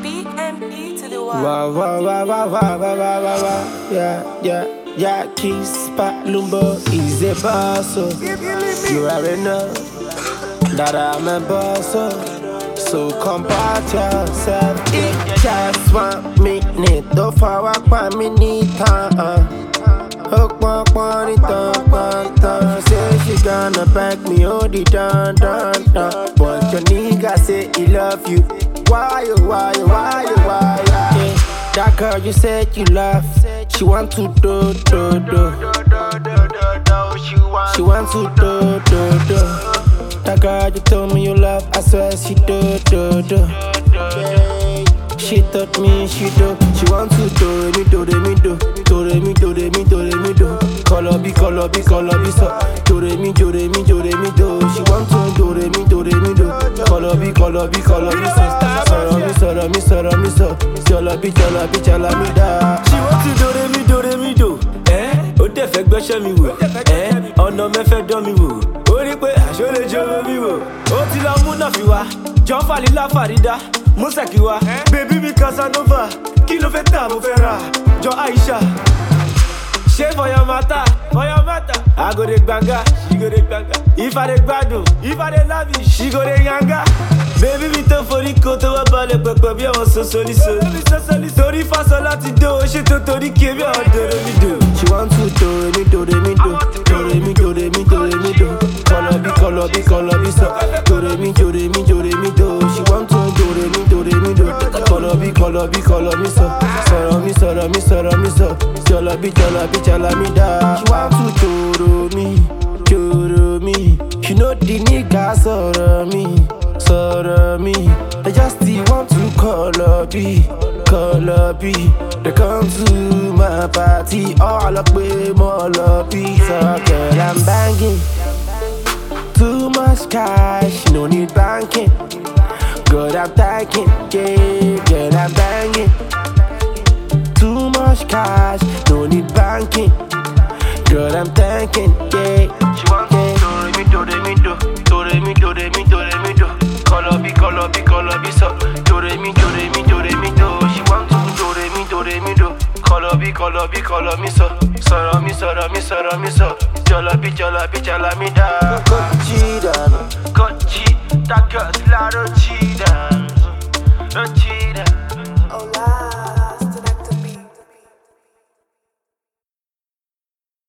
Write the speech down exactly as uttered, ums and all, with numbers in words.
B M E to the Y. Wow, wow, wow, wow, wow, wow, wow, wow, wow. Yeah, yeah, yeah, Keys, Pat Lumbo, is a boss, oh. You already know that I'm a boss, oh. So compart yourself. It just one minute, don't forward one minute, uh. Hook one, one, it on, one, one. Say she gonna back me, hold it down, down, down. But your nigga say he love you. Why you, why you, why you, why you? Yeah. That girl you said you love, she want to do, do, do. She want to do, do, do. That girl you told me you love, I swear she do, do, do. Yeah. She taught me she do. She want to do me, do re mi do, do re mi, do re mi, do re mi do. Color be, color be, color be so. Do re mi, do re mi, do re mi do. She want to do re mi, do re mi do. Color be, color be, color be so. Sọ̀rọ̀ mi, sọ̀rọ̀ mi, sọ̀rọ̀ mi so. Jọlọ bí, jọlọ bí, jọlọ mi dá. She want to do re mi, do re mi do. Eh, ó dẹ̀ fẹ́ gbẹ́sẹ̀ mi wò. Eh, ọ̀nà mẹ́fẹ́ dán mi wò. Ó rí pé àṣọ lè jọ mi wò. Ó ti lọ mú náà fi wá. Jọ́ Fàlílà Fàrídà. Mọ́sàkì wa, bèbí mi Casanova. Kí ló fẹ́ tà mo fẹ́ rà? Jọ Aisha. Ṣé for your matter? For your matter. I go dey gbanga, she go dey gbanga. If I dey gbadun, if I dey lavish, she go dey yanga. Bèbí mi tó forí ko tó wá balẹ̀ pẹ̀pẹ̀ bí àwọn sosoliso. Torí fásọ láti dó, ṣé tó torí kí ebi àwọn dòrò mi dò. She want to do re mi, do re mi do. Do re mi, do re mi, do re mi do. Color be, color be, color be so. Do re mi, do re mi, do re mi do. She want to do re mi, do re mi do. Color be, color be, color be so. Sọ̀rọ̀ mi, sọ̀rọ̀ mi, sọ̀rọ̀ mi so. Jọlọ bí, jọlọ bí, jọlọ mi dá. She want to joro mi, joro mi. She know the nigga sọ̀rọ̀ mi, sọ̀rọ̀ mi. They just still want to color be, color be. They come to my party, all up with more love be. So girl, I'm banging. Too much cash, no need banking. Girl, I'm thanking, yeah, girl, I'm banging. Too much cash, no need banking. Girl, I'm thanking, yeah. She want to do re mi, do re mi do, do re mi, do re mi, do re mi do. Color be, color be, color be so. Do re mi, do re mi, do re mi do. She want to do re mi, do re mi do. Color be, color be, color me so. Sọ̀rọ̀ mi, sọ̀rọ̀ mi, sọ̀rọ̀ mi so. Jọlọ bí, jọlọ bí, jọlọ mi dá. Kochi dan, Kochi, that girl's la Rochi dan, Rochi dan.